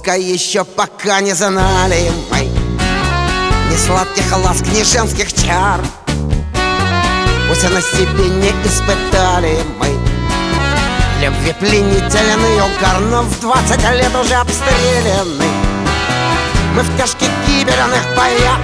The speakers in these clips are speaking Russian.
Только еще пока не знали мы ни сладких ласк, ни женских чар. Пусть на себе не испытали мы любви пленительный угар, но в 20 лет уже обстреляны мы в тяжких гибельных боях.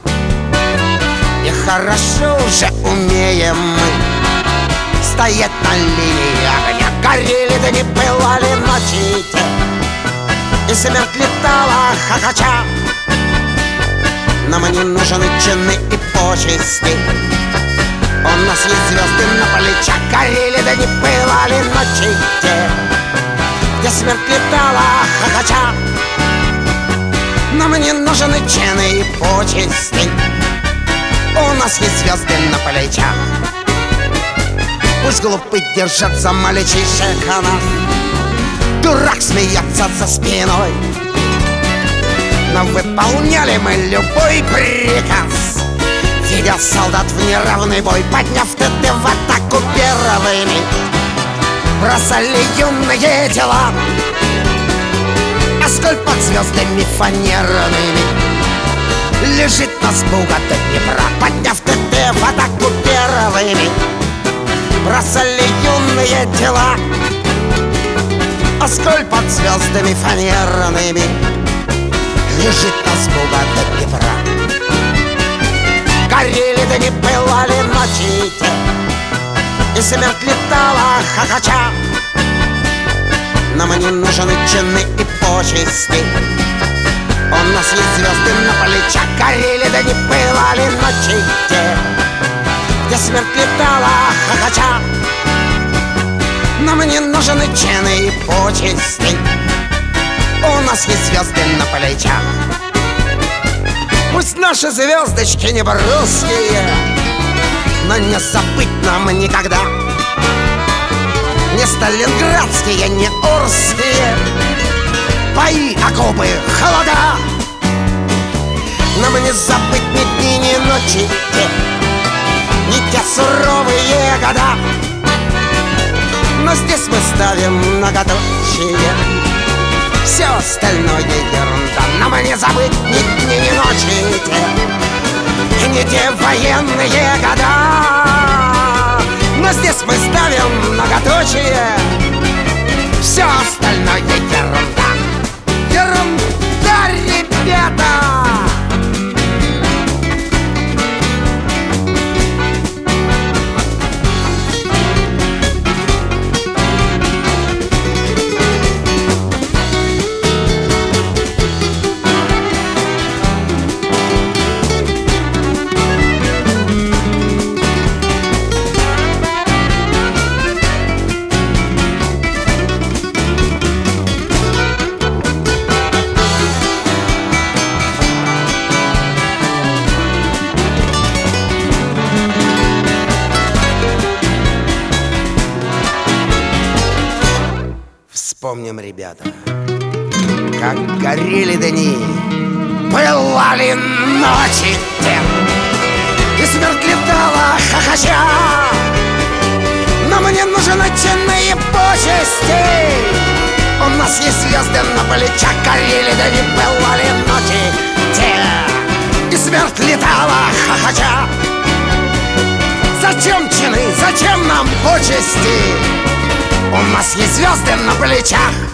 И хорошо уже умеем мы стоять на линии огня. Горели да не пылали ночи те, и смерть летала хохоча. Нам не нужны чины и почести, у нас есть звезды на плечах. Горели да не пылали ночи те, где смерть летала хохоча. Нам не нужны чины и почести, у нас есть звезды на плечах. Пусть глупый держатся мальчишек о нас, дурак смеется за спиной, но выполняли мы любой приказ, ведя солдат в неравный бой. Подняв ТТ в атаку первыми, бросали юные тела, а сколь под звездами фанерными лежит нас Буга до Днепра. Подняв ТТ в атаку первыми, бросали юные тела, а сколь под звездами фанерными лежит нас Буга до Днепра. Горели да не пылали ночи те, и смерть летала хохоча. Нам не нужны чины и почести, у нас есть звезды на плечах. Горели да не пылали ночи те, где смерть летала хохоча. Нам не нужны чины и почести, у нас есть звезды на плечах. Пусть наши звездочки не русские, но не забыть нам никогда не сталинградские, не орские бои, окопы, холода. Нам не забыть ни дни, ни ночи те, ни те суровые года. Но здесь мы ставим многоточие, все остальное ерунда. Нам не забыть ни дни, ни ночи те, ни те военные года. Но здесь мы ставим многоточие, все остальное ерунда. Ерунда, ребята! Вспомним, ребята, как горели дни, пылали ночи те, и смерть летала хохоча. Но мне нужны чины и почести, у нас есть звезды на плечах. Горели да не пылали ночи те, и смерть летала хохоча. Зачем чины, зачем нам почести, у нас есть звезды на плечах.